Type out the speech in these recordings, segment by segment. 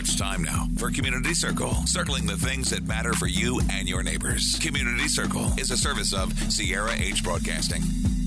It's time now for Community Circle, circling the things that matter for you and your neighbors. Community Circle is a service of Sierra H Broadcasting.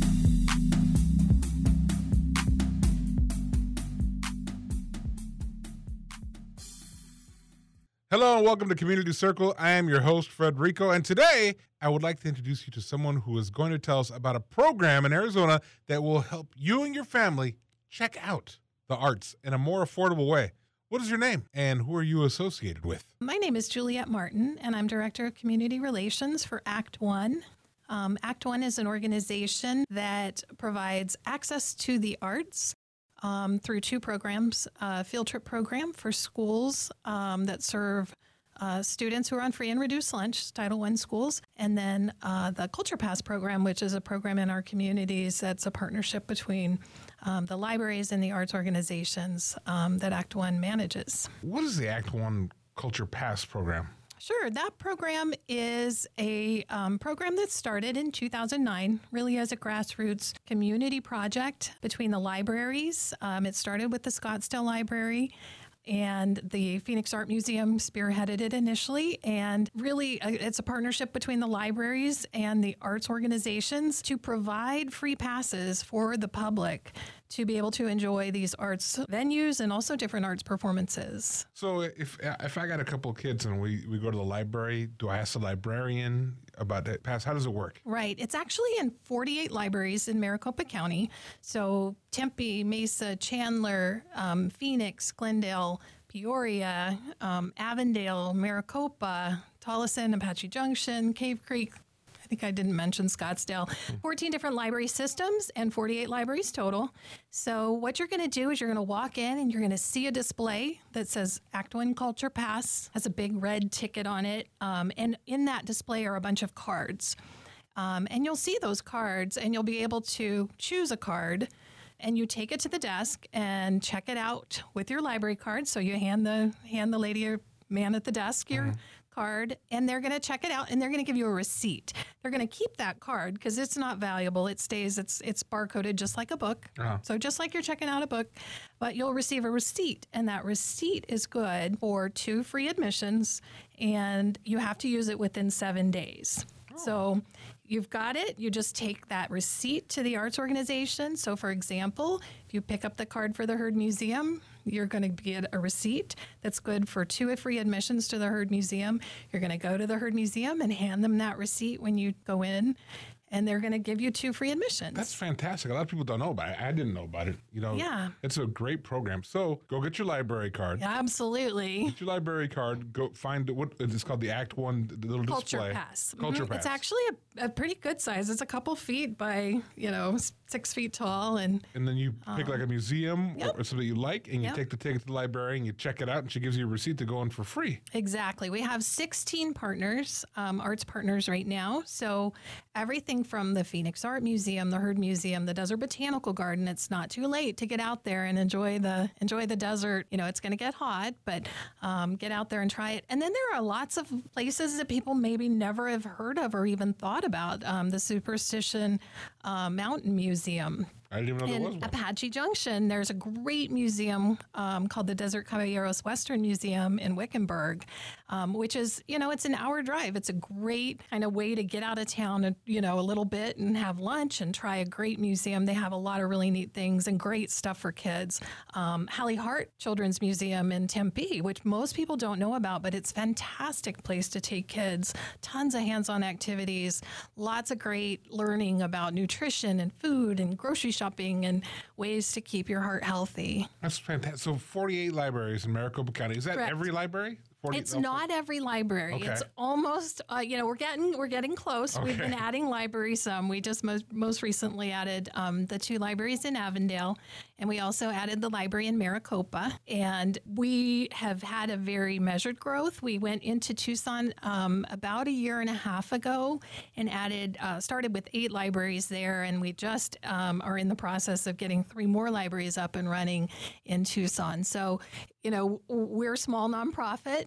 Hello and welcome to Community Circle. I am your host, Frederico, and today I would like to introduce you to someone who is going to tell us about a program in Arizona that will help you and your family check out the arts in a more affordable way. What is your name and who are you associated with? My name is Juliette Martin, and I'm Director of Community Relations for Act One. Act One is an organization that provides access to the arts through two programs, a field trip program for schools that serve students who are on free and reduced lunch, Title I schools, and then the Culture Pass program, which is a program in our communities that's a partnership between the libraries and the arts organizations that Act One manages. What is the Act One Culture Pass program? Sure. That program is a program that started in 2009, really as a grassroots community project between the libraries. It started with the Scottsdale Library, and the Phoenix Art Museum spearheaded it initially. And really, it's a partnership between the libraries and the arts organizations to provide free passes for the public to be able to enjoy these arts venues and also different arts performances. So if I got a couple of kids and we go to the library, do I ask the librarian about that pass? How does it work? Right. It's actually in 48 libraries in Maricopa County. So Tempe, Mesa, Chandler, Phoenix, Glendale, Peoria, Avondale, Maricopa, Tolleson, Apache Junction, Cave Creek. I think I didn't mention Scottsdale. 14 different library systems and 48 libraries total. So what you're going to do is you're going to walk in and you're going to see a display that says Act One Culture Pass, has a big red ticket on it. And in that display are a bunch of cards. And you'll see those cards and you'll be able to choose a card. And you take it to the desk and check it out with your library card. So you hand the lady or man at the desk your card, and they're going to check it out, and they're going to give you a receipt. They're going to keep that card because it's not valuable. It stays, it's barcoded just like a book. So just like you're checking out a book, but you'll receive a receipt, and that receipt is good for 2 free admissions, and you have to use it within 7 days. So you've got it. You just take that receipt to the arts organization. So, for example, if you pick up the card for the Heard Museum, you're going to get a receipt that's good for 2 free admissions to the Heard Museum. You're going to go to the Heard Museum and hand them that receipt when you go in, and they're going to give you 2 free admissions. That's fantastic. A lot of people don't know about it. I didn't know about it. Yeah. It's a great program. So go get your library card. Absolutely. Get your library card. Go find what it's called, the Act One, the little Culture display. Pass. Culture Pass. It's actually a pretty good size. It's a couple feet by 6 feet tall, and then you pick like a museum or something you like, and you Yep. take the ticket to the library and you check it out, and she gives you a receipt to go in for free. Exactly. We have 16 partners, arts partners right now. So everything from the Phoenix Art Museum, the Heard Museum, the Desert Botanical Garden. It's not too late to get out there and enjoy the desert. It's going to get hot, but get out there and try it. And then there are lots of places that people maybe never have heard of or even thought about. The Superstition Mountain Museum. I didn't even know there was In one. Apache Junction, there's a great museum called the Desert Caballeros Western Museum in Wickenburg, which is, it's an hour drive. It's a great kind of way to get out of town, a little bit and have lunch and try a great museum. They have a lot of really neat things and great stuff for kids. Hallie Hart Children's Museum in Tempe, which most people don't know about, but it's a fantastic place to take kids. Tons of hands-on activities, lots of great learning about nutrition and food and grocery shopping and ways to keep your heart healthy. That's fantastic. So 48 libraries in Maricopa County. Is that Correct. every library? 40, It's not every library. Okay. It's almost, we're getting close. Okay. We've been adding libraries some. We just most recently added the 2 libraries in Avondale, and we also added the library in Maricopa. And we have had a very measured growth. We went into Tucson about a year and a half ago and started with 8 libraries there, and we just are in the process of getting 3 more libraries up and running in Tucson. So, we're a small nonprofit.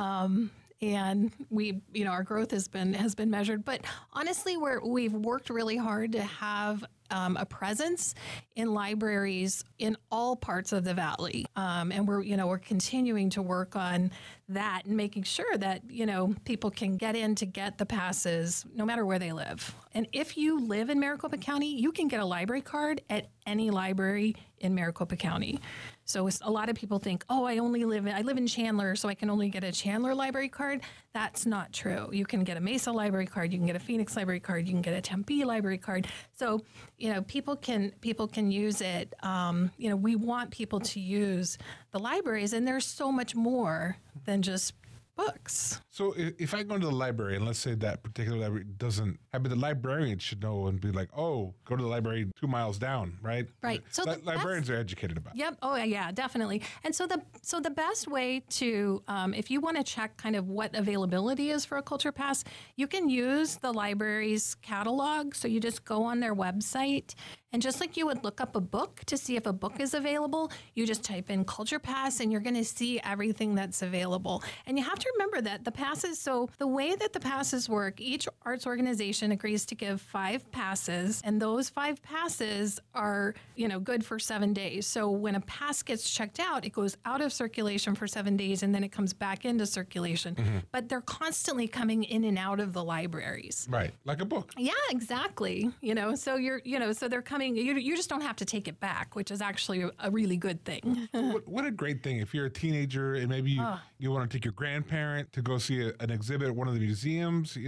And our growth has been measured. But honestly, we've worked really hard to have a presence in libraries in all parts of the Valley. And we're continuing to work on that and making sure that, people can get in to get the passes no matter where they live. And if you live in Maricopa County, you can get a library card at any library in Maricopa County. So a lot of people think, I live in Chandler, so I can only get a Chandler library card. That's not true. You can get a Mesa library card, you can get a Phoenix library card, you can get a Tempe library card. So, people can use it. We want people to use the libraries, and there's so much more than just books. So if I go into the library, and let's say that particular library doesn't, the librarian should know and be like, go to the library 2 miles down, right? Right. So librarians are educated about it. Yep. Oh, yeah, definitely. And so the best way to, if you want to check kind of what availability is for a Culture Pass, you can use the library's catalog. So you just go on their website, and just like you would look up a book to see if a book is available, you just type in Culture Pass, and you're going to see everything that's available. And you have to remember that the passes, so the way that the passes work, each arts organization agrees to give 5 passes, and those 5 passes are, good for 7 days. So when a pass gets checked out, it goes out of circulation for 7 days, and then it comes back into circulation. Mm-hmm. But they're constantly coming in and out of the libraries. Right, like a book. Yeah, exactly. So so they're coming. You just don't have to take it back, which is actually a really good thing. What a great thing. If you're a teenager and maybe you want to take your grandparent to go see an exhibit at one of the museums,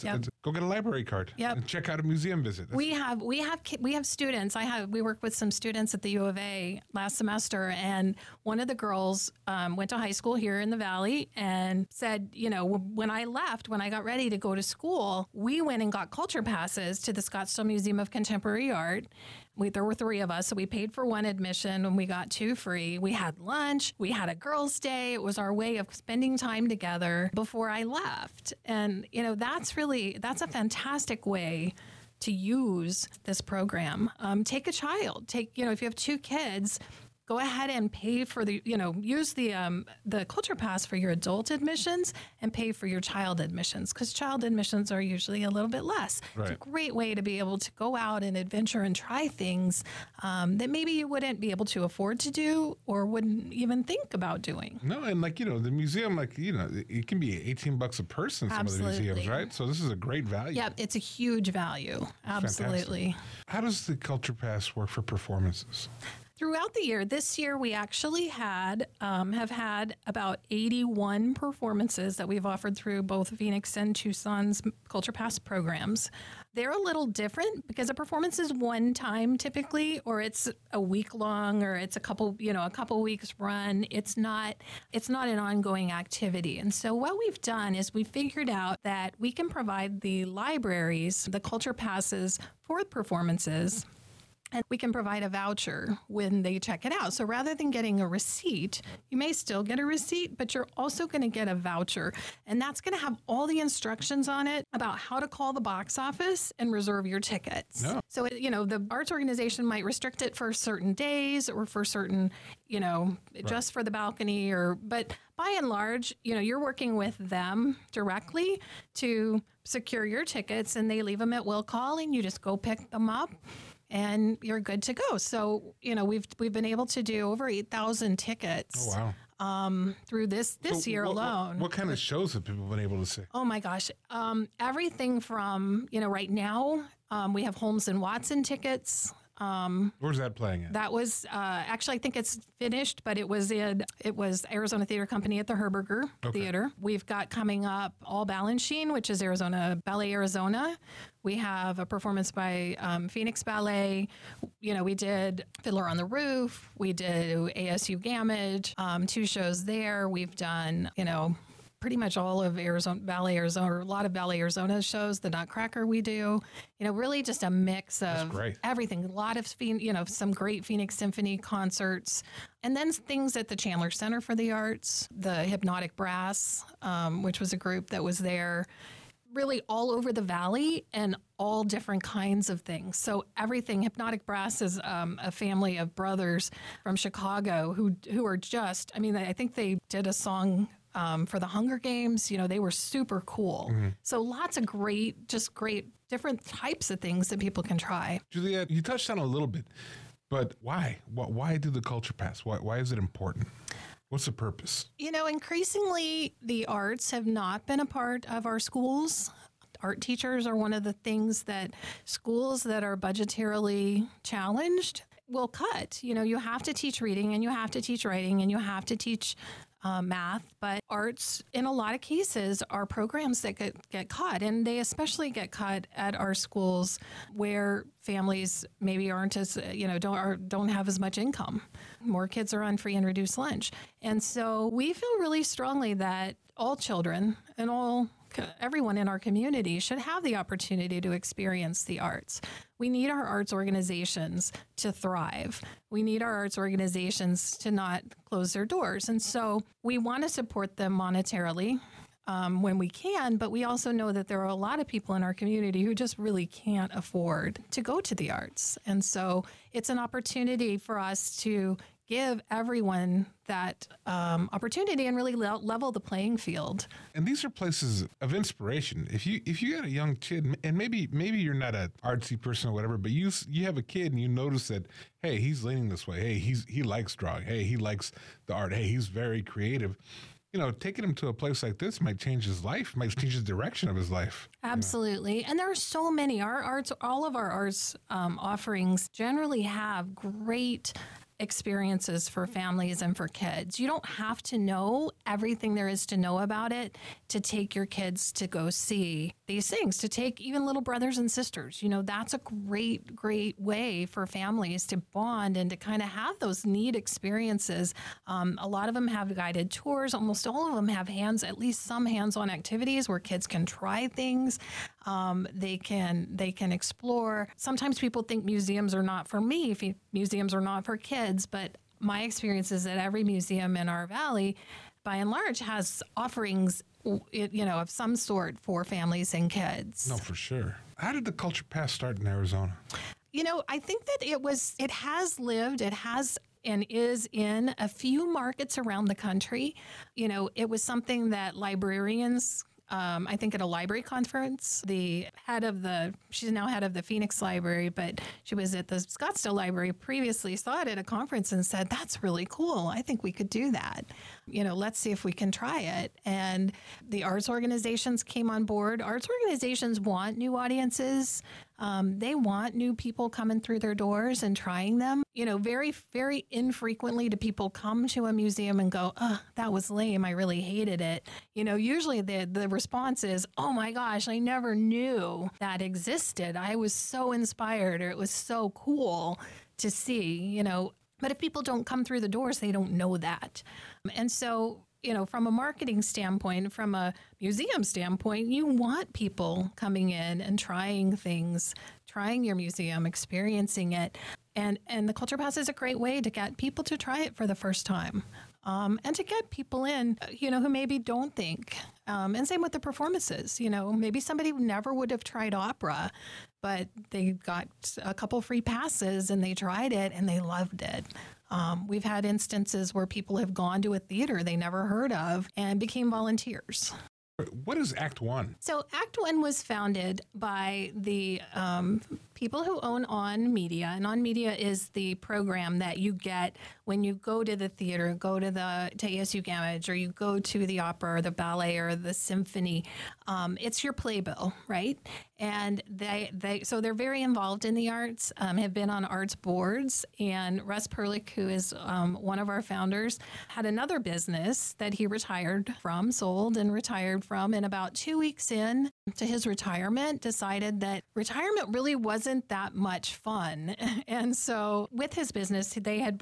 go get a library card and check out a museum visit. We have students. We worked with some students at the U of A last semester, and one of the girls went to high school here in the Valley and said, when I got ready to go to school, we went and got Culture Passes to the Scottsdale Museum of Contemporary Art. There were 3 of us, so we paid for 1 admission and we got 2 free. We had lunch. We had a girls' day. It was our way of spending time together before I left. And, that's a fantastic way to use this program. Take a child. If you have 2 kids, go ahead and pay for use the Culture Pass for your adult admissions and pay for your child admissions, because child admissions are usually a little bit less. Right. It's a great way to be able to go out and adventure and try things that maybe you wouldn't be able to afford to do or wouldn't even think about doing. No, and the museum, it can be $18 a person, some Absolutely. of the museums, right? So this is a great value. Yep, it's a huge value. Absolutely. Fantastic. How does the Culture Pass work for performances? Throughout the year, this year we actually have had about 81 performances that we've offered through both Phoenix and Tucson's Culture Pass programs. They're a little different because a performance is one time typically, or it's a week long, or it's a couple weeks run. It's not an ongoing activity. And so what we've done is we figured out that we can provide the libraries the Culture Passes for performances, and we can provide a voucher when they check it out. So rather than getting a receipt, you may still get a receipt, but you're also going to get a voucher. And that's going to have all the instructions on it about how to call the box office and reserve your tickets. Oh. So, the arts organization might restrict it for certain days or for certain, just for the balcony, but by and large, you're working with them directly to secure your tickets, and they leave them at will call, and you just go pick them up and you're good to go. So, we've been able to do over 8,000 tickets. Oh, wow. Through this year alone. What kind of shows have people been able to see? Oh my gosh. Everything from, right now, we have Holmes and Watson tickets. Where's that playing at? That was actually, I think it's finished, but it was Arizona Theater Company at the Herberger Theater. We've got coming up All Balanchine, which is Ballet Arizona. We have a performance by Phoenix Ballet. We did Fiddler on the Roof. We did ASU Gamage, 2 shows there. We've done, pretty much all of Ballet Arizona, or a lot of Ballet Arizona shows, the Nutcracker we do, really just a mix of everything. A lot of, some great Phoenix Symphony concerts, and then things at the Chandler Center for the Arts, the Hypnotic Brass, which was a group that was there, really all over the Valley and all different kinds of things. So everything. Hypnotic Brass is a family of brothers from Chicago who are just, I think they did a song for the Hunger Games. They were super cool. Mm-hmm. So lots of great different types of things that people can try. Juliet, you touched on it a little bit, but why? Why do the culture pass? Why is it important? What's the purpose? Increasingly, the arts have not been a part of our schools. Art teachers are one of the things that schools that are budgetarily challenged will cut. You have to teach reading and you have to teach writing and you have to teach math, but arts in a lot of cases are programs that get cut, and they especially get cut at our schools where families maybe aren't as don't have as much income. More kids are on free and reduced lunch, and so we feel really strongly that all children and everyone in our community should have the opportunity to experience the arts. We need our arts organizations to thrive. We need our arts organizations to not close their doors. And so we want to support them monetarily when we can, but we also know that there are a lot of people in our community who just really can't afford to go to the arts. And so it's an opportunity for us to give everyone that opportunity and really level the playing field. And these are places of inspiration. If you got a young kid, and maybe you're not an artsy person or whatever, but you have a kid and you notice that, hey, he's leaning this way. Hey, he likes drawing. Hey, he likes the art. Hey, he's very creative. Taking him to a place like this might change his life, might change the direction of his life. Absolutely. And there are so many. All of our arts offerings generally have great experiences for families and for kids. You don't have to know everything there is to know about it to take your kids to go see these things, to take even little brothers and sisters. That's a great, great way for families to bond and to kind of have those neat experiences. A lot of them have guided tours. Almost all of them have at least some hands-on activities where kids can try things. They can explore. Sometimes people think museums are not for me, museums are not for kids, but my experience is that every museum in our valley, by and large, has offerings, of some sort for families and kids. No, for sure. How did the Culture Pass start in Arizona? I think that it has and is in a few markets around the country. It was something that librarians, I think at a library conference, she's now head of the Phoenix Library, but she was at the Scottsdale Library previously, saw it at a conference and said, that's really cool. I think we could do that. Let's see if we can try it. And the arts organizations came on board. Arts organizations want new audiences. They want new people coming through their doors and trying them. Very, very infrequently do people come to a museum and go, oh, that was lame. I really hated it. Usually the response is, oh my gosh, I never knew that existed. I was so inspired, or it was so cool to see, But if people don't come through the doors, they don't know that. And so, from a marketing standpoint, from a museum standpoint, you want people coming in and trying things, trying your museum, experiencing it. And the Culture Pass is a great way to get people to try it for the first time. And to get people in, who maybe don't think. And same with the performances. Maybe somebody who never would have tried opera, but they got a couple free passes and they tried it and they loved it. We've had instances where people have gone to a theater they never heard of and became volunteers. What is Act One? So Act One was founded by the people who own On Media. And On Media is the program that you get when you go to the theater, go to ASU Gamage, or you go to the opera or the ballet or the symphony. It's your playbill, right? And so they're very involved in the arts, have been on arts boards. And Russ Perlich, who is one of our founders, had another business that he sold and retired from. And about 2 weeks in to his retirement, decided that retirement really wasn't that much fun. And so with his business, they had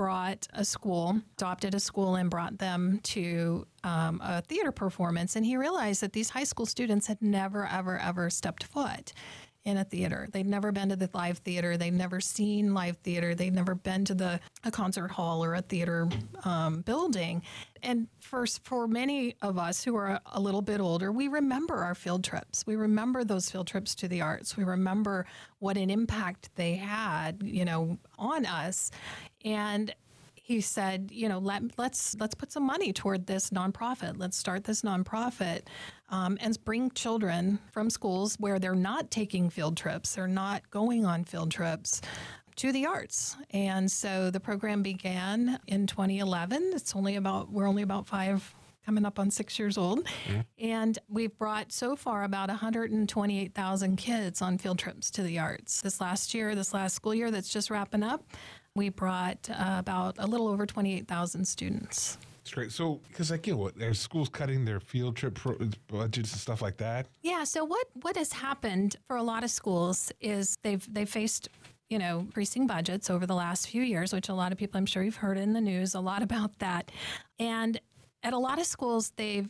adopted a school and brought them to a theater performance. And he realized that these high school students had never, ever, ever stepped foot in a theater. They'd never been to the live theater. They'd never seen live theater. They'd never been to a concert hall or a theater building. And for many of us who are a little bit older, we remember our field trips. We remember those field trips to the arts. We remember what an impact they had, on us. And he said, let's put some money toward this nonprofit. Let's start this nonprofit and bring children from schools where they're not taking field trips, they're not going on field trips, to the arts. And so the program began in 2011. We're only about 5, coming up on 6 years old. Mm-hmm. And we've brought so far about 128,000 kids on field trips to the arts. This last school year that's just wrapping up, we brought about a little over 28,000 students. That's great. So, because are schools cutting their field trip budgets and stuff like that? Yeah. So what has happened for a lot of schools is they've faced increasing budgets over the last few years, which a lot of people, I'm sure you've heard in the news a lot about that. And at a lot of schools, the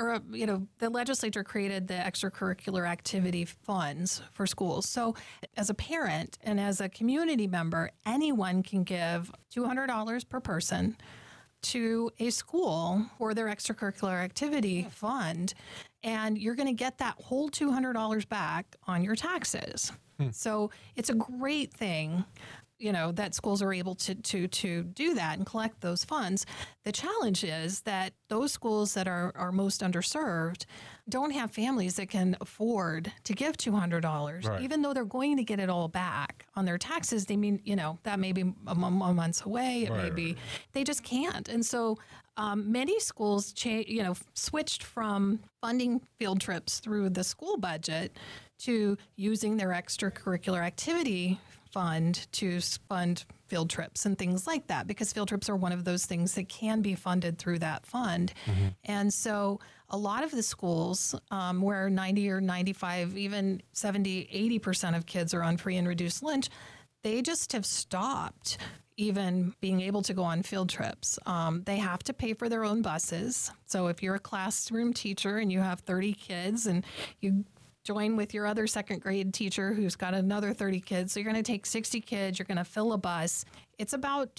legislature created the extracurricular activity funds for schools. So as a parent and as a community member, anyone can give $200 per person to a school for their extracurricular activity fund, and you're going to get that whole $200 back on your taxes. So it's a great thing, that schools are able to do that and collect those funds. The challenge is that those schools that are most underserved don't have families that can afford to give $200, right, even though they're going to get it all back on their taxes. They mean, that may be a months away. It may be, they just can't. And so many schools, switched from funding field trips through the school budget to using their extracurricular activity fund to fund field trips and things like that, because field trips are one of those things that can be funded through that fund. Mm-hmm. And so a lot of the schools where 90 or 95, even 70, 80% of kids are on free and reduced lunch, they just have stopped even being able to go on field trips. They have to pay for their own buses. So if you're a classroom teacher and you have 30 kids and you join with your other second grade teacher who's got another 30 kids, so you're going to take 60 kids, you're going to fill a bus. It's about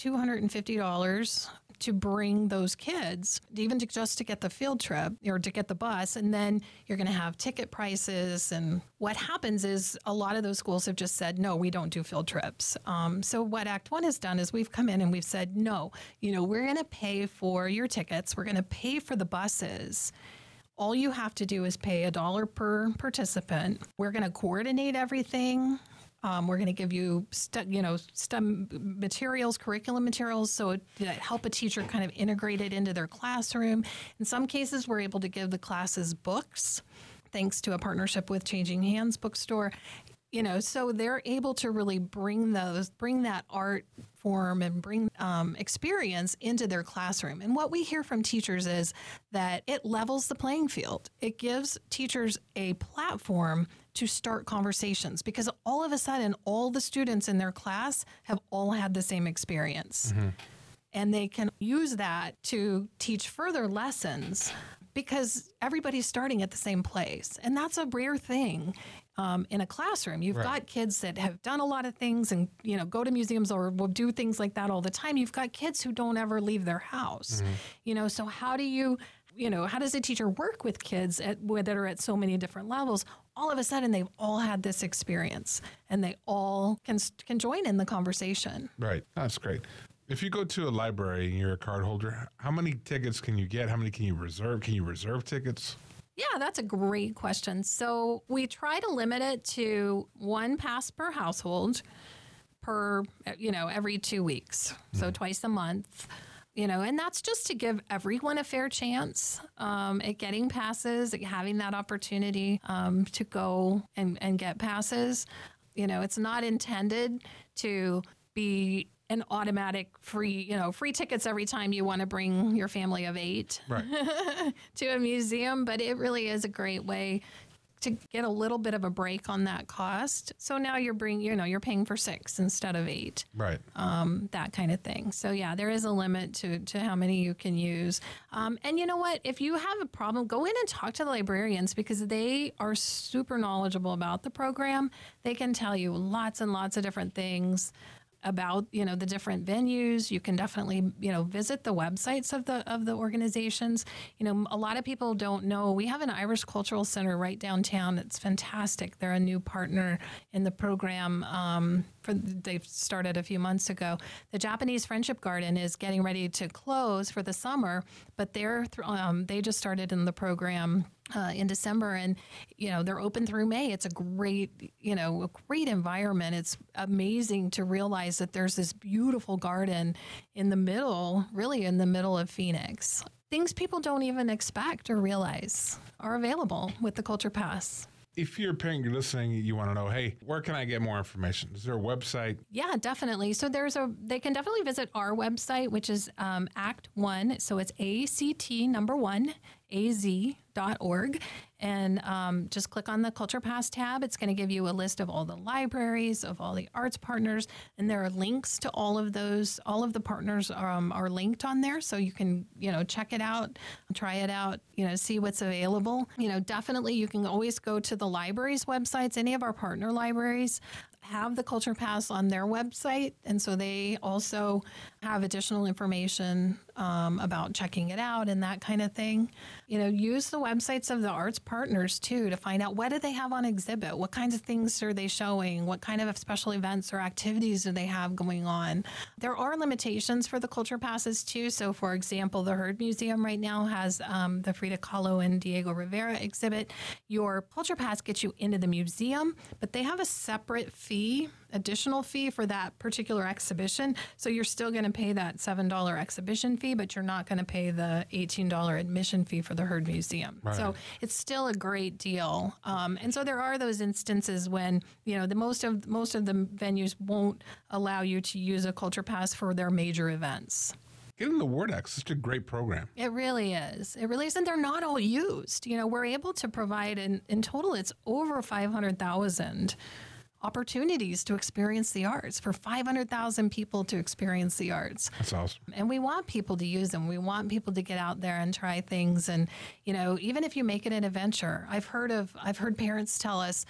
$250 to bring those kids, even just to get the field trip or to get the bus. And then you're going to have ticket prices. And what happens is a lot of those schools have just said, no, we don't do field trips. So what Act One has done is we've come in and we've said, no, we're going to pay for your tickets. We're going to pay for the buses. All you have to do is pay $1 per participant. We're going to coordinate everything. We're going to give you, STEM materials, curriculum materials, so that help a teacher kind of integrate it into their classroom. In some cases, we're able to give the classes books, thanks to a partnership with Changing Hands Bookstore. So they're able to really bring that art form and bring experience into their classroom. And what we hear from teachers is that it levels the playing field. It gives teachers a platform to start conversations, because all of a sudden, all the students in their class have all had the same experience. Mm-hmm. And they can use that to teach further lessons, because everybody's starting at the same place. And that's a rare thing in a classroom. You've got kids that have done a lot of things and, go to museums or will do things like that all the time. You've got kids who don't ever leave their house. Mm-hmm. So how does a teacher work with kids that are at so many different levels? All of a sudden, they've all had this experience and they all can join in the conversation. Right. That's great. If you go to a library and you're a card holder, how many tickets can you get? How many can you reserve? Can you reserve tickets? Yeah, that's a great question. So we try to limit it to one pass per household per, every 2 weeks. So twice a month. And that's just to give everyone a fair chance at getting passes, at having that opportunity to go and get passes. It's not intended to be an automatic free tickets every time you want to bring your family of 8 to a museum, but it really is a great way to get a little bit of a break on that cost. So now you're paying for 6 instead of 8. Right. That kind of thing. So yeah, there is a limit to how many you can use. And you know what? If you have a problem, go in and talk to the librarians, because they are super knowledgeable about the program. They can tell you lots and lots of different things about, the different venues. You can definitely, visit the websites of the organizations. A lot of people don't know, we have an Irish Cultural Center right downtown. It's fantastic. They're a new partner in the program. they've started a few months ago. The Japanese Friendship Garden is getting ready to close for the summer, but they just started in the program in December, and they're open through May. It's a great environment. It's amazing to realize that there's this beautiful garden in the middle of Phoenix. Things people don't even expect or realize are available with the Culture Pass. If you're a parent, you're listening, you want to know, hey, where can I get more information? Is there a website? Yeah, definitely. So they can definitely visit our website, which is Act One. So it's ACT1AZ.org. And just click on the Culture Pass tab. It's going to give you a list of all the libraries, of all the arts partners, and there are links to all of those. All of the partners are linked on there, so you can check it out, try it out, see what's available. Definitely you can always go to the libraries' websites. Any of our partner libraries have the Culture Pass on their website, and so they also have additional information about checking it out and that kind of thing. Use the websites of the arts partners too to find out what do they have on exhibit, what kinds of things are they showing, what kind of special events or activities do they have going on. There are limitations for the Culture Passes too. So for example, the Heard Museum right now has the Frida Kahlo and Diego Rivera exhibit. Your Culture Pass gets you into the museum, but they have a separate additional fee for that particular exhibition. So you're still going to pay that $7 exhibition fee, but you're not going to pay the $18 admission fee for the Heard Museum. Right. So it's still a great deal. And so there are those instances when, the most of the venues won't allow you to use a Culture Pass for their major events. Getting the word out, it's such a great program. It really is. It really is. And they're not all used. We're able to provide, in total, it's over 500,000 opportunities to experience the arts, for 500,000 people to experience the arts. That's awesome. And we want people to use them. We want people to get out there and try things. And, even if you make it an adventure, I've heard parents tell us,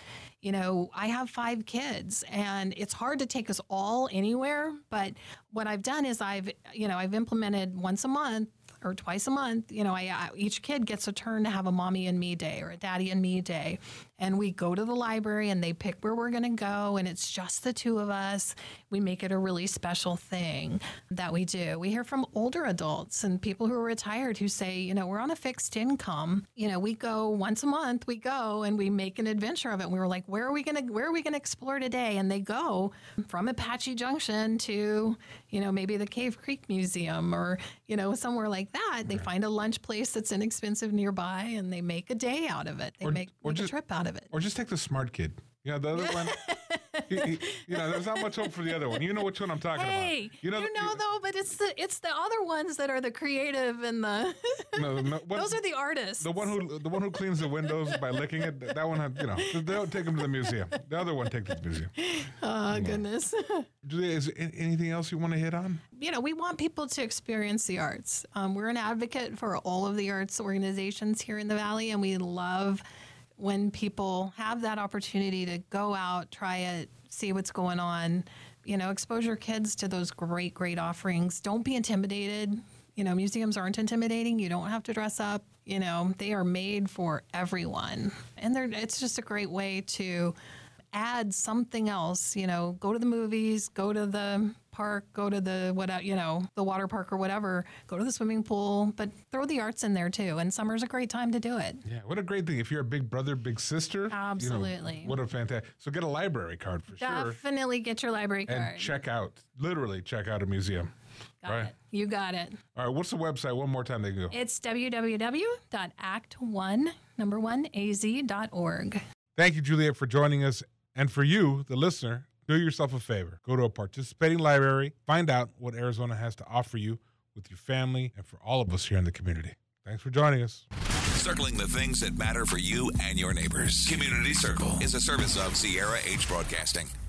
I have 5 kids and it's hard to take us all anywhere. But what I've done is I've implemented once a month or twice a month, each kid gets a turn to have a mommy and me day or a daddy and me day. And we go to the library and they pick where we're going to go. And it's just the 2 of us. We make it a really special thing that we do. We hear from older adults and people who are retired who say, we're on a fixed income. We go once a month, we go and we make an adventure of it. And we were like, where are we going to explore today? And they go from Apache Junction to, maybe the Cave Creek Museum or, somewhere like that. They find a lunch place that's inexpensive nearby and they make a day out of it. They make a trip out of it. Or just take the smart kid. The other one, there's not much hope for the other one. You know which one I'm talking about. Though, but it's the other ones that are the creative and the those are the artists. The one who cleans the windows by licking it. That one, they don't take them to the museum. The other one takes it to the museum. Oh goodness. Julia, is there anything else you want to hit on? We want people to experience the arts. We're an advocate for all of the arts organizations here in the Valley, and we love when people have that opportunity to go out, try it, see what's going on, expose your kids to those great, great offerings. Don't be intimidated. Museums aren't intimidating. You don't have to dress up. They are made for everyone. And it's just a great way to add something else, go to the movies, go to the park, go to the water park or whatever, go to the swimming pool, but throw the arts in there too. And summer's a great time to do it. Yeah, what a great thing. If you're a big brother, big sister. Absolutely. What a fantastic. So get a library card for sure. Definitely get your library card. And check out a museum. Got it. You got it. All right, what's the website? One more time they can go. It's www.act1az.org. Thank you, Juliet, for joining us. And for you, the listener, do yourself a favor. Go to a participating library, find out what Arizona has to offer you with your family and for all of us here in the community. Thanks for joining us. Circling the things that matter for you and your neighbors. Community Circle is a service of Sierra H Broadcasting.